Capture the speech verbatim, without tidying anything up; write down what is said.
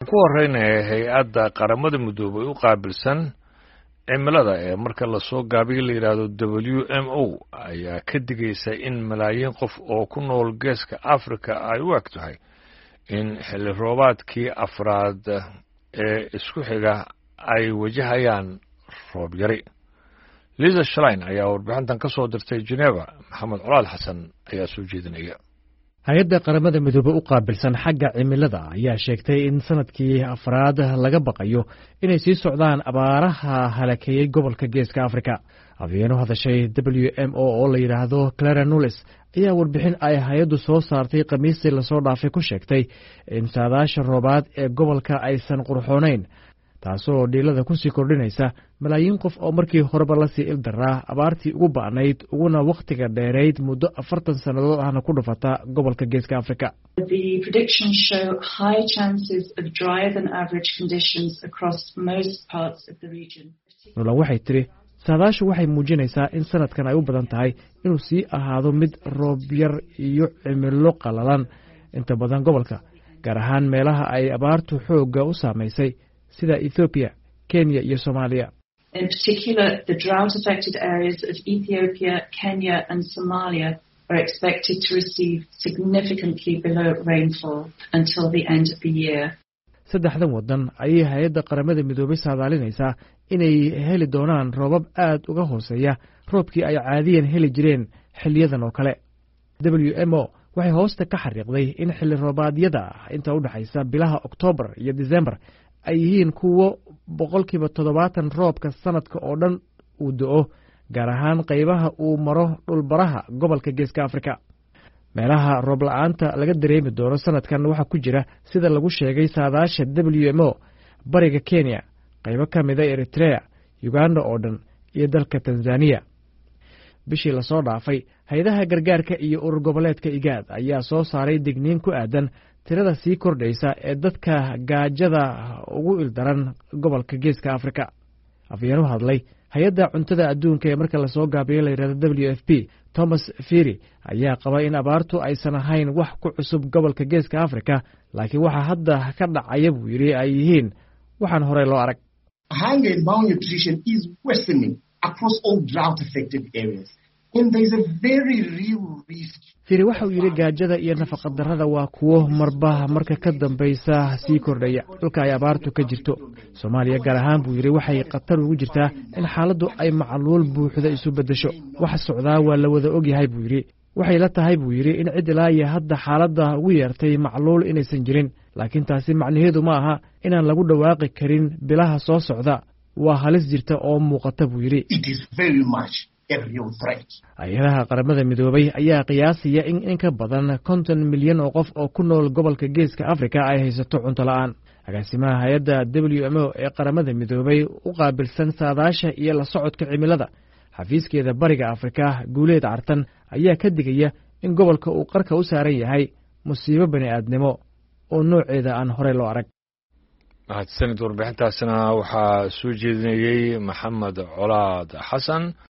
ku horeynaya hay-adda qaramada midoobay u qaabilsan cimilada ee marka lasoo gaabiyo la yidhaahdo w m o ayaa ka digaysa in malaayiin qof oo ku nool geeska africa ay u eg tahay in xilli roobaadkii afraad ee isku xiga ay wajahayaan roob yari. liza shlein ayaa warbixintan ka soo dirtay geneva. maxamed colaal xasan ayaa soo jeedinaya. hay-adda qaramada midoobe u qaabilsan xagga cimilada ayaa sheegtay in sanadkii afraad laga baqayo inay sii socdaan abaaraha halakeeyey gobolka geeska africa. afyeeno hadashay w m o oo la yidhaahdo clara nulis ayaa warbixin ay hay-addu soo saartay khamiistii lasoo dhaafay ku sheegtay in saadaasha roobaad ee gobolka aysan qurxoonayn, taasoo dhiilada kusii kordhinaysa malaayiin qof oo markii horeba lasii ildaraa abaartii ugu ba'nayd uguna wakhtiga dheerayd muddo afartan sannadood ahna ku dhufata gobolka geeska africa. nulan waxay tidhi saadaashu waxay muujinaysaa in sanadkan ay u badan tahay inuu sii ahaado mid roob yar iyo cimilo qalalan inta badan gobolka, gaar ahaan meelaha ay abaartu xoogga u saamaysay sida Ethiopia, Kenya iyo Somalia. In particular, the drought-affected areas of Ethiopia, Kenya and Somalia are expected to receive significantly below rainfall until the end of the year. saddexdan waddan ayay hay-adda qaramada midoobay saadaalinaysaa inay heli doonaan roobab aad uga hooseeya roobkii ay caadiyan heli jireen xiliyadan oo kale. w m o waxay hoosta ka xariiqday in xilli roobaadyada inta u dhaxaysa bilaha Oktoobar iyo Disembar ay yihiin kuwo boqolkiiba toddobaatan roobka sanadka oo dhan uu do-o, gaar ahaan qaybaha uu maro dhulbaraha gobolka geeska africa. meelaha roob la-aanta laga dareemi doono sanadkan waxaa ku jira sida lagu sheegay saadaasha w m o bariga Kenya, qaybo ka mida Eritrea, Uganda oo dhan iyo dalka Tanzania. bishii lasoo dhaafay hay-adaha gargaarka iyo urur goboleedka igaad ayaa soo saaray digniin ku aadan tirada sii kordhaysa ee dadka gaajada ugu ildaran gobolka geeska africa. afyeenu hadlay hay-adda cuntada adduunka ee marka lasoo gaabiyo la yidhahdo w f p thomas firi ayaa qaba in abaartu aysan ahayn wax ku cusub gobolka geeska africa, laakiin waxa hadda ka dhacaya buu yidhi ay yihiin waxaan horey loo arag. firi waxa uu yidhi gaajada iyo nafaqadarrada waa kuwo marba marka ka dambaysa sii kordhaya dhulka ay abaartu ka jirto. soomaaliya gaar ahaan buu yidhi waxay khatar ugu jirtaa in xaaladdu ay macluul buuxda isu beddesho. waxa socdaa waa la wada ogyahay buu yidhi. waxay la tahay buu yidhi in cid ilaa iyo hadda xaaladda ugu yeertay macluul inaysan jirin, laakiin taasi macnaheedu ma aha inaan lagu dhawaaqi karin bilaha soo socda. waa halis jirta oo muuqata buu yidhi. hay-adaha qaramada midoobay ayaa qiyaasaya in in ka badan konton milyan oo qof oo ku nool gobolka geeska africa ay haysato cunto la-aan. agaasimaha hay-adda w m o ee qaramada midoobay u qaabilsan saadaasha iyo la socodka cimilada xafiiskeeda bariga afrika guuleed cartan ayaa ka digaya in gobolka uu qarka u saaran yahay musiibo bani aadnimo oo nooceeda aan horey loo arag. mahadsanid. warbixintaasina waxaa soo jeedinayey maxamed colaad xasan.